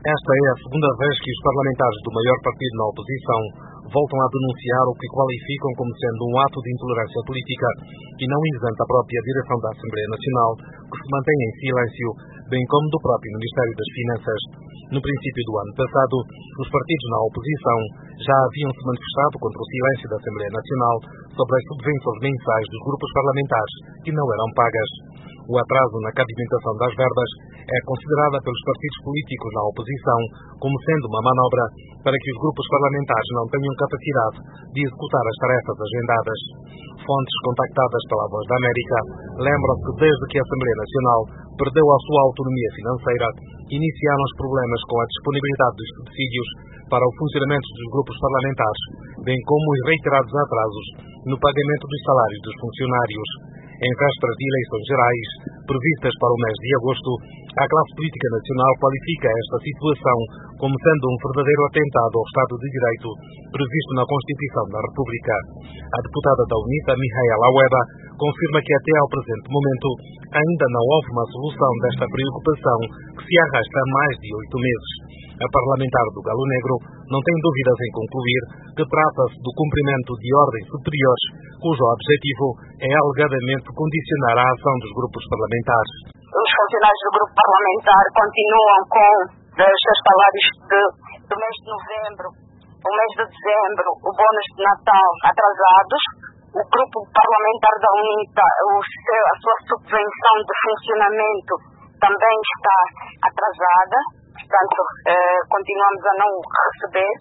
Esta é a segunda vez que os parlamentares do maior partido na oposição voltam a denunciar o que qualificam como sendo um ato de intolerância política e não isenta a própria direção da Assembleia Nacional, que se mantém em silêncio, bem como do próprio Ministério das Finanças. No princípio do ano passado, os partidos na oposição já haviam se manifestado contra o silêncio da Assembleia Nacional sobre as subvenções mensais dos grupos parlamentares que não eram pagas. O atraso na cabimentação das verbas é considerada pelos partidos políticos na oposição como sendo uma manobra para que os grupos parlamentares não tenham capacidade de executar as tarefas agendadas. Fontes contactadas pela Voz da América lembram que desde que a Assembleia Nacional perdeu a sua autonomia financeira, iniciaram os problemas com a disponibilidade dos subsídios para o funcionamento dos grupos parlamentares, bem como os reiterados atrasos no pagamento dos salários dos funcionários. Em vésperas de eleições gerais, previstas para o mês de agosto, a classe política nacional qualifica esta situação como sendo um verdadeiro atentado ao Estado de Direito previsto na Constituição da República. A deputada da UNITA, Mihaela Weba, confirma que até ao presente momento ainda não houve uma solução desta preocupação que se arrasta há mais de 8 meses. A parlamentar do Galo Negro não tem dúvidas em concluir que trata-se do cumprimento de ordens superiores, cujo objetivo é alegadamente condicionar a ação dos grupos parlamentares. Os funcionários do grupo parlamentar continuam com os seus salários do mês de novembro, o mês de dezembro, o bônus de Natal atrasados. O grupo parlamentar da UNITA, a sua subvenção de funcionamento também está atrasada. Portanto, continuamos a não receber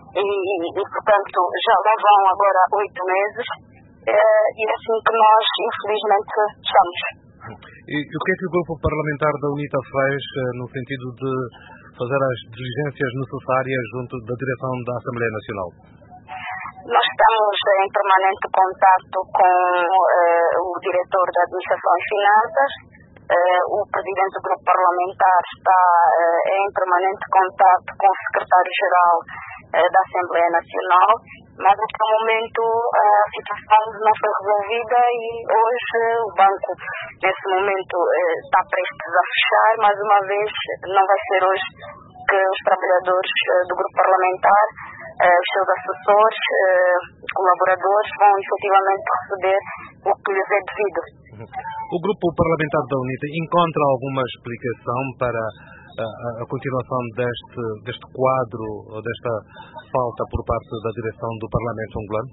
e portanto, já lá vão agora 8 meses e é assim que nós, infelizmente, estamos. E o que é que o grupo parlamentar da UNITA fez no sentido de fazer as diligências necessárias junto da direção da Assembleia Nacional? Nós estamos em permanente contato com o diretor da Administração e Finanças. O presidente do grupo parlamentar está em permanente contato com o secretário-geral da Assembleia Nacional, mas até o momento a situação não foi resolvida e hoje o banco, nesse momento, está prestes a fechar. Mais uma vez, não vai ser hoje que os trabalhadores do grupo parlamentar, os seus assessores, colaboradores, vão efetivamente receber o que lhes é devido. O grupo parlamentar da UNITA encontra alguma explicação para a continuação deste quadro ou desta falta por parte da direção do Parlamento angolano?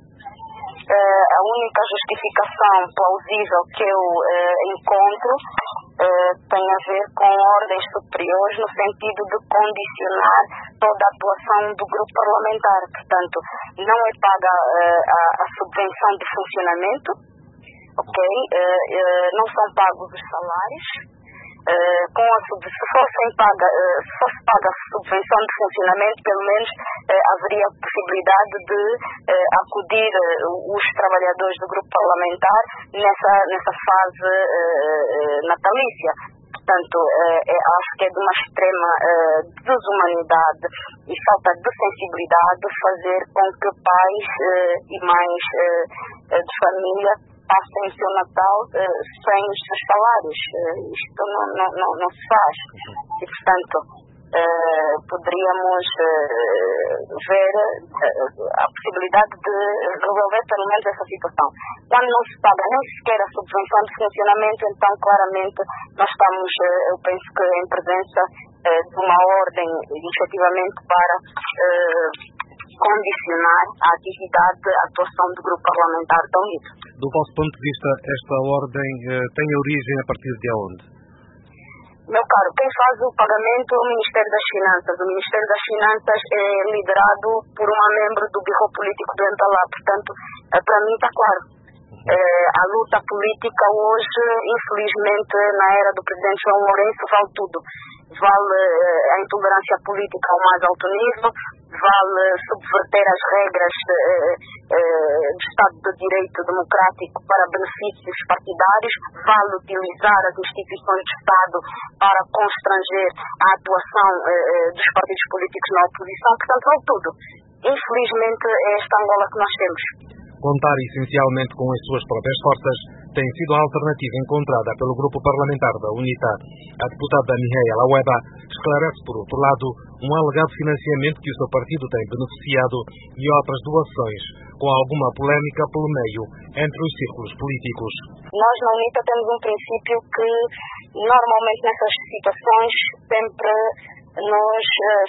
A única justificação plausível que eu encontro tem a ver com ordens superiores no sentido de condicionar toda a atuação do grupo parlamentar. Portanto, não é paga a subvenção de funcionamento, não são pagos os salários. Se fosse paga a subvenção de funcionamento, pelo menos haveria a possibilidade de acudir os trabalhadores do grupo parlamentar nessa fase natalícia. Portanto, acho que é de uma extrema desumanidade e falta de sensibilidade fazer com que pais e mães de família passem o seu Natal sem os seus salários. Isto não se faz. E, portanto, poderíamos ver a possibilidade de resolver pelo menos essa situação. Quando não se paga nem sequer a subvenção de funcionamento, então claramente nós estamos, eu penso que em presença de uma ordem efetivamente para condicionar a atividade, a atuação do grupo parlamentar da UNITA. Do vosso ponto de vista, esta ordem tem origem a partir de onde? Meu caro, quem faz o pagamento é o Ministério das Finanças. O Ministério das Finanças é liderado por uma membro do Birro Político do Entalá. Portanto, para mim está claro. A luta política hoje, infelizmente, na era do presidente João Lourenço, vale tudo. Vale a intolerância política ao mais alto nível, vale subverter as regras do Estado de Direito democrático para benefícios partidários, vale utilizar as instituições de Estado para constranger a atuação dos partidos políticos na oposição. Portanto, vale tudo. Infelizmente, é esta Angola que nós temos. Contar essencialmente com as suas próprias forças tem sido a alternativa encontrada pelo grupo parlamentar da UNITA. A deputada Mireia Laueba esclarece, por outro lado, um alegado financiamento que o seu partido tem beneficiado e outras doações, com alguma polémica pelo meio entre os círculos políticos. Nós na UNITA temos um princípio que normalmente nessas situações sempre nos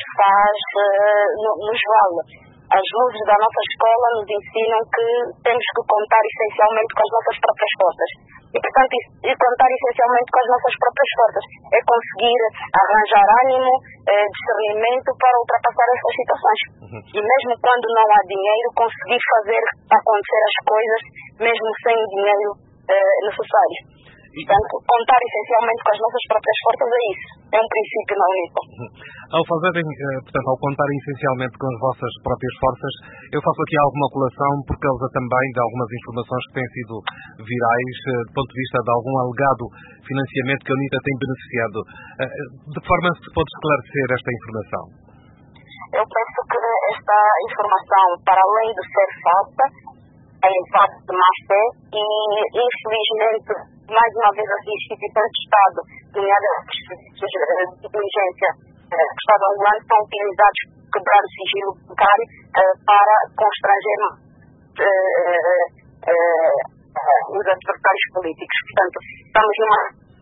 vale. As luzes da nossa escola nos ensinam que temos que contar essencialmente com as nossas próprias forças. E, portanto, contar essencialmente com as nossas próprias forças é conseguir arranjar ânimo, discernimento para ultrapassar essas situações. E mesmo quando não há dinheiro, conseguir fazer acontecer as coisas, mesmo sem o dinheiro necessário. Portanto, contar essencialmente com as nossas próprias forças é isso. É um princípio na UNITA. Ao contar essencialmente com as vossas próprias forças, eu faço aqui alguma colação por causa também de algumas informações que têm sido virais do ponto de vista de algum alegado financiamento que a UNITA tem beneficiado. De que forma se pode esclarecer esta informação? Eu penso que esta informação, para além de ser falsa, é em parte de má fé e, infelizmente, mais uma vez as instituições de Estado, nomeadamente os serviços de inteligência do Estado angolano, são utilizados para quebrar o sigilo bancário para constranger os adversários políticos. Portanto, estamos numa...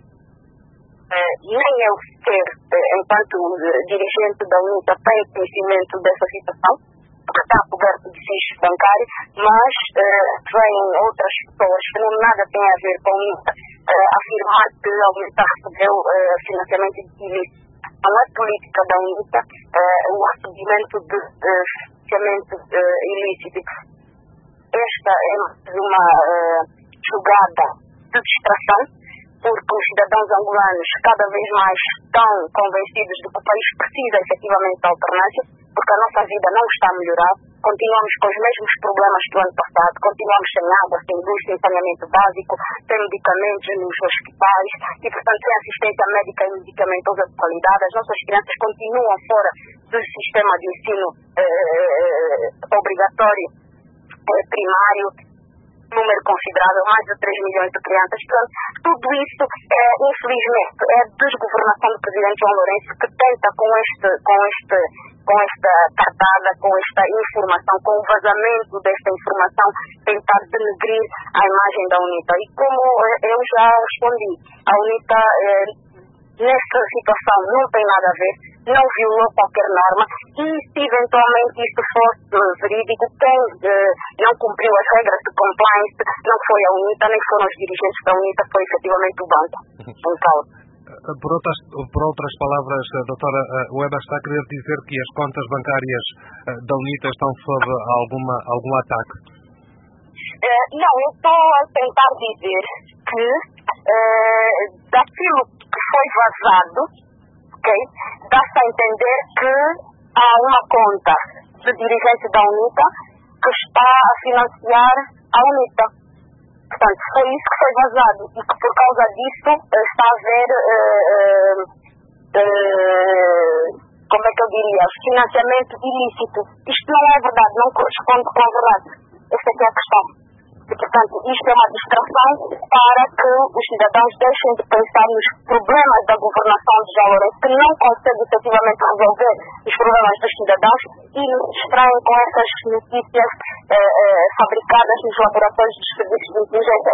nem eu sequer, enquanto dirigente da UNITA, tenho conhecimento dessa situação, porque está coberto de sigilo bancário, mas vêm outras pessoas que nada têm a ver com a UNITA afirmar que a UNITA recebeu financiamento ilícito. Não é política da UNITA o recebimento de financiamento ilícito. Esta é uma jogada de distração, porque os cidadãos angolanos cada vez mais estão convencidos de que o país precisa efetivamente de alternância, porque a nossa vida não está a melhorar. Continuamos com os mesmos problemas do ano passado, continuamos sem água, sem luz, sem saneamento básico, sem medicamentos nos hospitais e, portanto, sem assistência médica e medicamentosa de qualidade. As nossas crianças continuam fora do sistema de ensino obrigatório primário, número considerável, mais de 3 milhões de crianças. Portanto, tudo isso infelizmente, é a desgovernação do presidente João Lourenço que tenta com esta cartada, com esta informação, com o vazamento desta informação, tentar denegrir a imagem da UNITA. E como eu já respondi, a UNITA nesta situação não tem nada a ver, não violou qualquer norma e se eventualmente isto fosse verídico, quem não cumpriu as regras de compliance não foi a UNITA, nem foram os dirigentes da UNITA, foi efetivamente o banco em causa. Por outras palavras, a doutora Laueba está a querer dizer que as contas bancárias da UNITA estão sob algum ataque? Não, eu estou a tentar dizer que daquilo que foi vazado, dá-se a entender que há uma conta de dirigente da UNITA que está a financiar a UNITA. Portanto, foi isso que foi vazado e que por causa disso está a haver, como é que eu diria, financiamento ilícito. Isto não é verdade, não corresponde com a verdade. Essa é a questão. E, portanto, isto é uma distração para que os cidadãos deixem de pensar nos problemas da governação de João Lourenço, que não consegue efetivamente resolver os problemas dos cidadãos e nos distraem com essas notícias fabricadas nos laboratórios dos serviços de inteligência.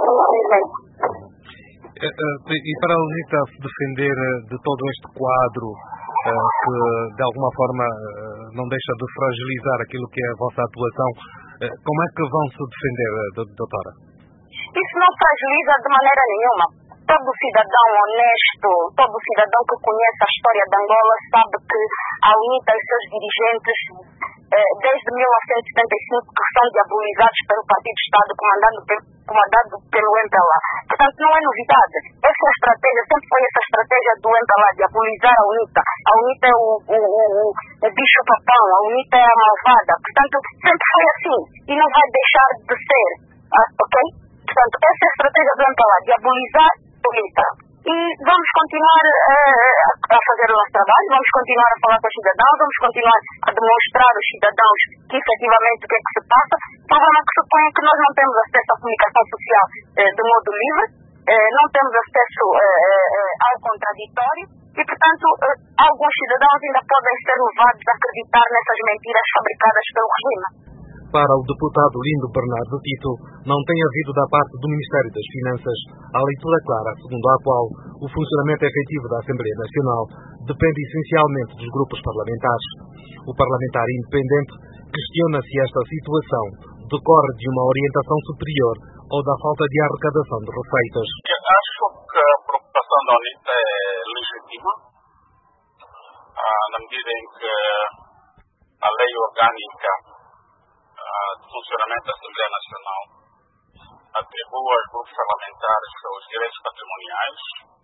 E para a UNITA se defender de todo este quadro que de alguma forma não deixa de fragilizar aquilo que é a vossa atuação, como é que vão se defender, doutora? Isso não fragiliza de maneira nenhuma. Todo cidadão honesto, todo cidadão que conhece a história de Angola sabe que a UNITA e os seus dirigentes, desde 1975, que são diabolizados pelo Partido de Estado comandado pelo MPLA. Portanto, não é novidade. Essa estratégia, sempre foi essa estratégia do MPLA, diabolizar a UNITA. A UNITA é o bicho papão, a UNITA é a malvada. Portanto, sempre foi assim e não vai deixar de ser. Ok? Portanto, essa é a estratégia do MPLA, diabolizar a UNITA. E vamos continuar a fazer o nosso trabalho, vamos continuar a falar com os cidadãos, vamos continuar a demonstrar aos cidadãos que efetivamente o que é que se passa, de forma que suponha que nós não temos acesso à comunicação social de modo livre, não temos acesso ao contraditório e, portanto, alguns cidadãos ainda podem ser levados a acreditar nessas mentiras fabricadas pelo regime. Para o deputado Lindo Bernardo Tito, não tem havido da parte do Ministério das Finanças a leitura clara segundo a qual o funcionamento efetivo da Assembleia Nacional depende essencialmente dos grupos parlamentares. O parlamentar independente questiona se esta situação decorre de uma orientação superior ou da falta de arrecadação de receitas. Eu acho que a preocupação da UNITA é legítima, na medida em que a lei orgânica de funcionamento da Assembleia Nacional atribui aos grupos parlamentares os direitos patrimoniais.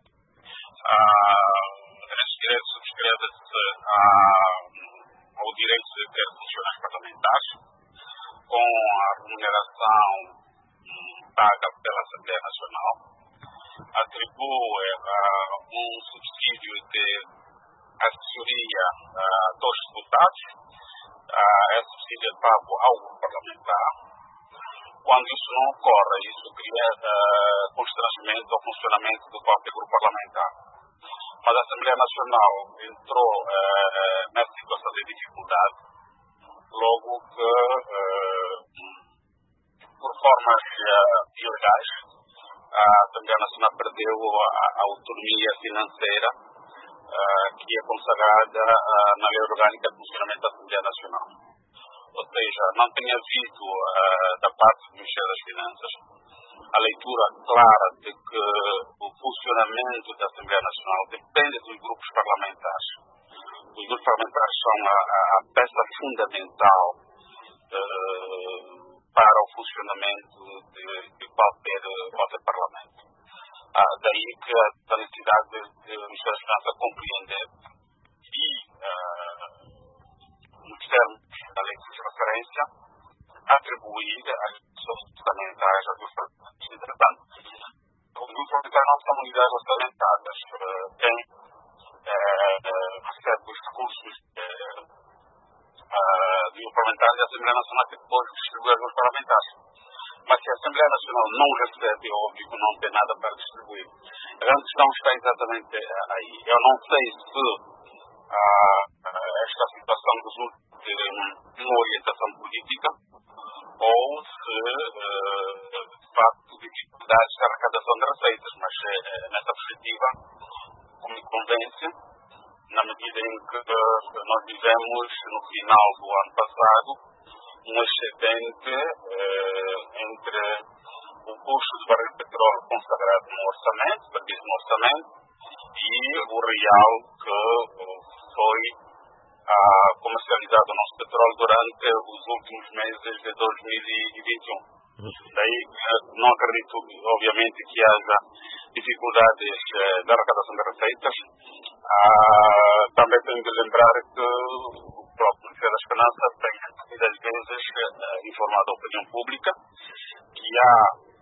Esses direitos subscrevem-se ao direito de ter funções parlamentares, com a remuneração paga pela Assembleia Nacional. Atribui um subsídio de assessoria dos deputados. Esse subsídio é pago ao grupo parlamentar. Quando isso não ocorre, isso cria constrangimento ao funcionamento do próprio grupo parlamentar. Mas a Assembleia Nacional entrou nessa situação de dificuldade, logo que, por formas ilegais, a Assembleia Nacional perdeu a autonomia financeira que é consagrada na Lei Orgânica de Funcionamento da Assembleia Nacional. Ou seja, não tem havido da parte do Ministério das Finanças a leitura clara de que o funcionamento da Assembleia Nacional depende dos grupos parlamentares. Os grupos parlamentares são a peça fundamental para o funcionamento de qualquer parlamento. Daí que a necessidade do Ministério das Finanças compreender e, nos termos da lei de referência, atribuir as pessoas fundamentais a grupos parlamentares. Entretanto, os grupos parlamentares não são unidades orçamentadas, recebem os recursos do parlamentar e a Assembleia Nacional que depois distribui aos grupos parlamentares. Mas se a Assembleia Nacional não recebe, é óbvio que não tem nada para distribuir. A grande questão está exatamente aí. Eu não sei se esta situação resulta de uma orientação política ou se, de facto, dificuldades de arrecadação de receitas. Mas nessa perspectiva, como me convence, na medida em que nós vivemos, no final do ano passado, um excedente entre o custo do barril de petróleo consagrado no orçamento, previsto no orçamento, e o real que foi comercializado o nosso petróleo durante os últimos meses de 2021. Daí não acredito, obviamente, que haja dificuldades de arrecadação de receitas. Também tenho de lembrar que o próprio Ministério das Finanças tem muitas vezes informado a opinião pública que há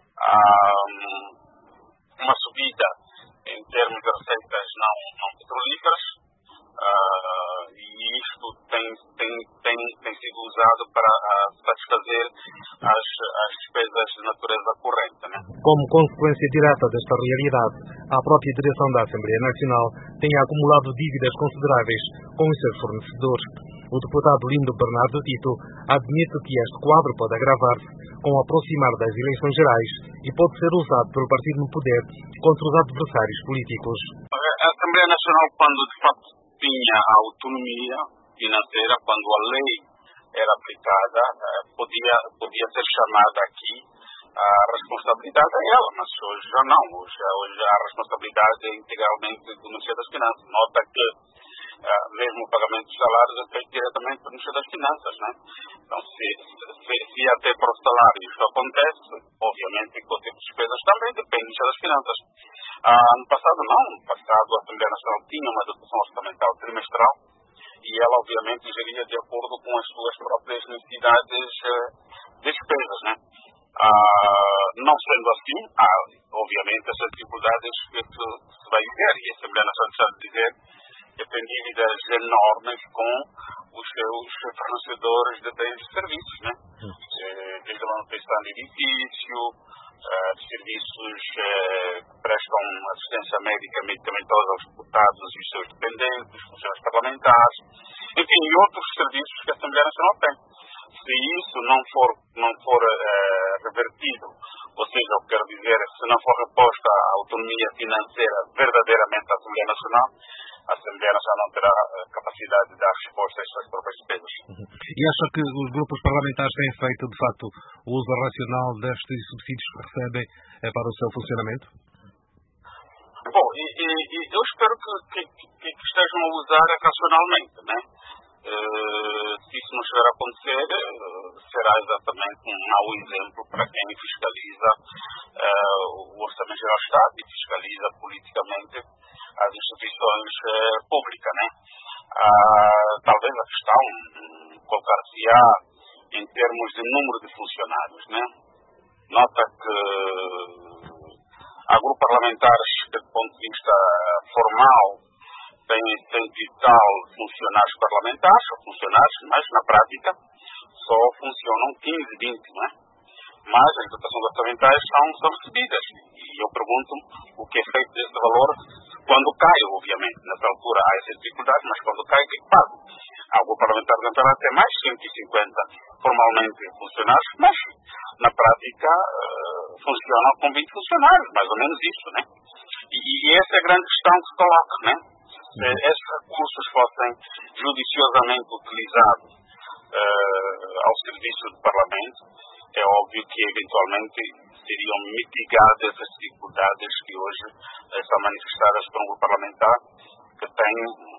uma subida em termos de receitas não petrolíferas e isto tem sido usado para satisfazer as despesas de natureza corrente. Né? Como consequência direta desta realidade, a própria direção da Assembleia Nacional tem acumulado dívidas consideráveis com os seus fornecedores. O deputado Lindo Bernardo Tito admite que este quadro pode agravar-se com o aproximar das eleições gerais e pode ser usado pelo partido no poder contra os adversários políticos. A Assembleia Nacional, quando de facto tinha a autonomia financeira, quando a lei era aplicada, podia ser chamada aqui a responsabilidade é ela, mas hoje já não. Hoje a responsabilidade é integralmente do Ministério das Finanças. Nota que mesmo o pagamento dos salários é feito diretamente pelo Ministério das Finanças. Né? Então, se até para os salários isso acontece, obviamente que o tipo de despesas também depende do Ministério das Finanças. Ano passado não. Ano passado a Assembleia Nacional tinha uma dotação orçamental trimestral e ela obviamente geria de acordo com as suas próprias necessidades de despesas. Né? Não sendo assim, há obviamente essas dificuldades que se vai ver, e a Assembleia Nacional está a dizer que tem dívidas enormes com os seus fornecedores de bens e serviços, né? Desde a manutenção de edifício, de serviços que prestam assistência médica medicamentosa aos deputados e os seus dependentes, funcionários parlamentares, enfim, e outros serviços que a Assembleia Nacional tem. Se isso não for revertido, ou seja, eu quero dizer, se não for reposta a autonomia financeira verdadeiramente à Assembleia Nacional, a Assembleia Nacional não terá capacidade de dar resposta às suas próprias despesas. E acha que os grupos parlamentares têm feito, de facto, o uso racional destes subsídios que recebem para o seu funcionamento? Bom, eu espero que estejam a usar racionalmente, né? Se isso não chegar a acontecer, será exatamente um mau exemplo para quem fiscaliza o Orçamento Geral do Estado e fiscaliza politicamente as instituições públicas, né? Talvez a questão colocar-se-á em termos de número de funcionários, né? Nota que há grupos parlamentares que, do ponto de vista formal, têm 100 e tal funcionários parlamentares, ou funcionários, mas na prática só funcionam 15, 20, não é? Mas as dotações orçamentais são recebidas. E eu pergunto o que é feito desse valor quando cai, obviamente. Nessa altura há essa dificuldade, mas quando cai, que pago? Algum parlamentar tentará ter mais 150 formalmente funcionários, mas na prática funcionam com 20 funcionários, mais ou menos isso, né? E essa é a grande questão que se coloca, né? Se esses recursos fossem judiciosamente utilizados ao serviço do Parlamento, é óbvio que eventualmente seriam mitigadas as dificuldades que hoje são manifestadas por um grupo parlamentar que tem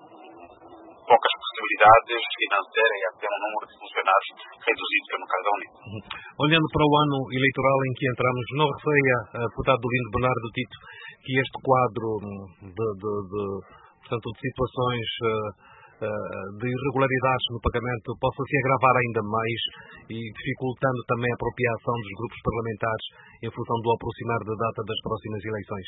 poucas possibilidades financeiras e até um número de funcionários reduzido, que é no caso da União. Olhando para o ano eleitoral em que entramos, não receia, deputado Lindo Bernardo Tito, que este quadro portanto, de situações de irregularidades no pagamento possa se agravar ainda mais e dificultando também a apropriação dos grupos parlamentares em função do aproximar da data das próximas eleições?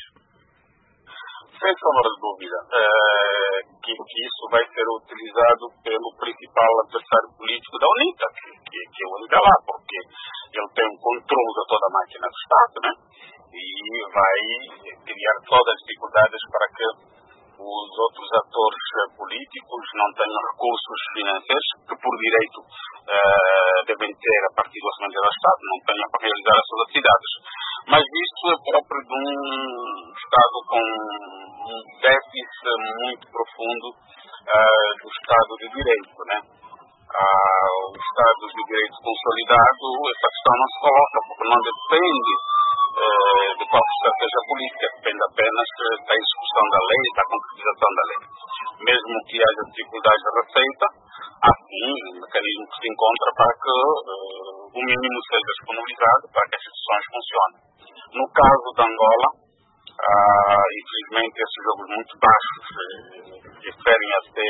Sem sombra de dúvida que isso vai ser utilizado pelo principal adversário político da UNITA, que é o Angalá, porque ele tem um controle de toda a máquina do Estado, né? E vai criar todas as dificuldades para que os outros atores políticos não tenham recursos financeiros que, por direito, devem ter a partir do Orçamento Geral do Estado, não tenham para realizar as suas atividades. Mas isso é próprio de um Estado com um déficit muito profundo do Estado de Direito, né? O Estado de Direito consolidado, essa questão não se coloca, porque não depende de qualquer estratégia política, depende apenas da execução da lei e da concretização da lei. Mesmo que haja dificuldades de receita, há sim um mecanismo que se encontra para que o mínimo seja disponibilizado para que as instituições funcionem. No caso de Angola, infelizmente esses jogos muito baixos referem até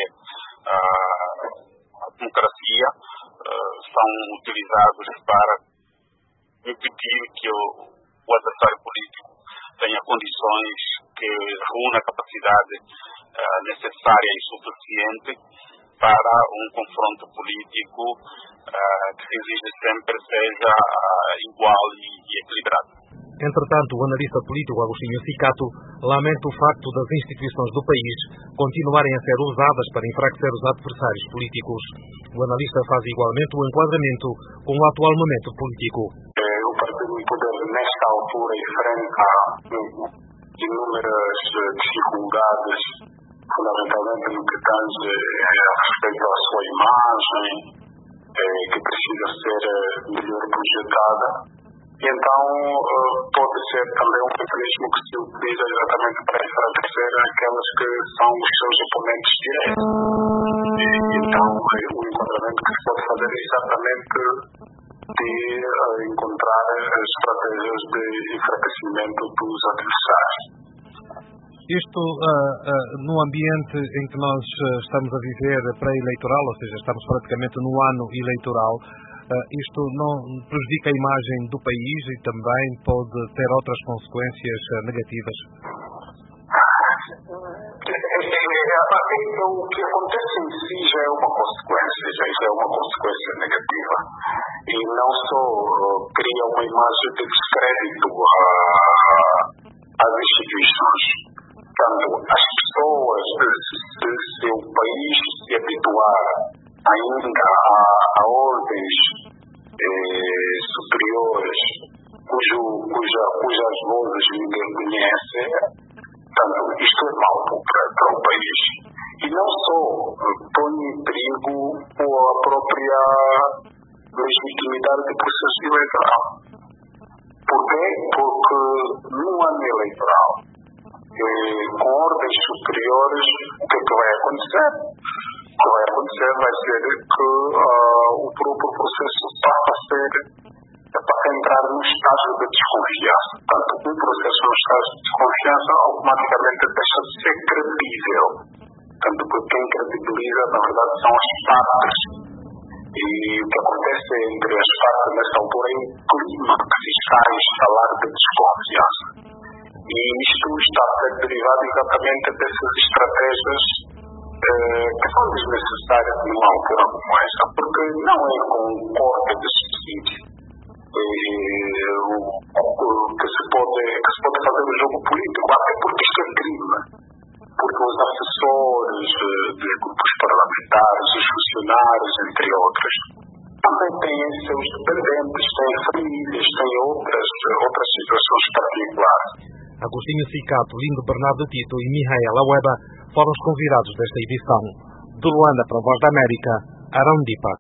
a democracia, são utilizados para impedir que o adversário político tenha condições que reúna a capacidade necessária e suficiente para um confronto político que se exige sempre seja igual e equilibrado. Entretanto, o analista político Agostinho Cicato lamenta o facto das instituições do país continuarem a ser usadas para enfraquecer os adversários políticos. O analista faz igualmente o enquadramento com o atual momento político. O partido do poder, nesta altura, enfrenta inúmeras dificuldades, fundamentalmente no que tange respeito à sua imagem, que precisa ser melhor projetada. E então pode ser também um mecanismo que se utiliza exatamente para enfraquecer aqueles que são os seus oponentes diretos. E então o enquadramento que se pode fazer é exatamente de encontrar estratégias de enfraquecimento dos adversários. Isto no ambiente em que nós estamos a viver pré-eleitoral, ou seja, estamos praticamente no ano eleitoral, isto não prejudica a imagem do país e também pode ter outras consequências negativas? O que acontece em si já é uma consequência negativa e não só cria uma imagem de descrédito às instituições. Portanto, as pessoas, se o país se habituar ainda a ordens superiores cujas vozes ninguém conhece, portanto, isto é mau para o país. E não só põe em perigo a própria legitimidade do processo eleitoral. Por quê? Porque no ano eleitoral, com ordens superiores, o que vai acontecer? O que vai acontecer vai ser que o próprio processo passa a entrar num estágio de desconfiança. Portanto, um processo num estágio de desconfiança automaticamente deixa de ser credível. Tanto que quem credibiliza, na verdade, são as partes. E o que acontece entre as partes nesta altura é um clima que se está a instalar de desconfiança. E isto está a ser derivado exatamente dessas estratégias que são desnecessárias numa altura como esta, porque não é com um corte de subsídio que se pode fazer o jogo político, até porque isto é crime. Porque os assessores dos grupos parlamentares, os funcionários, entre outros, também têm seus dependentes, têm famílias, têm outras situações particulares. Agostinho Cicato, Lindo Bernardo Tito e Mihaela Weba foram os convidados desta edição. De Luanda para a Voz da América, Arão Dipa.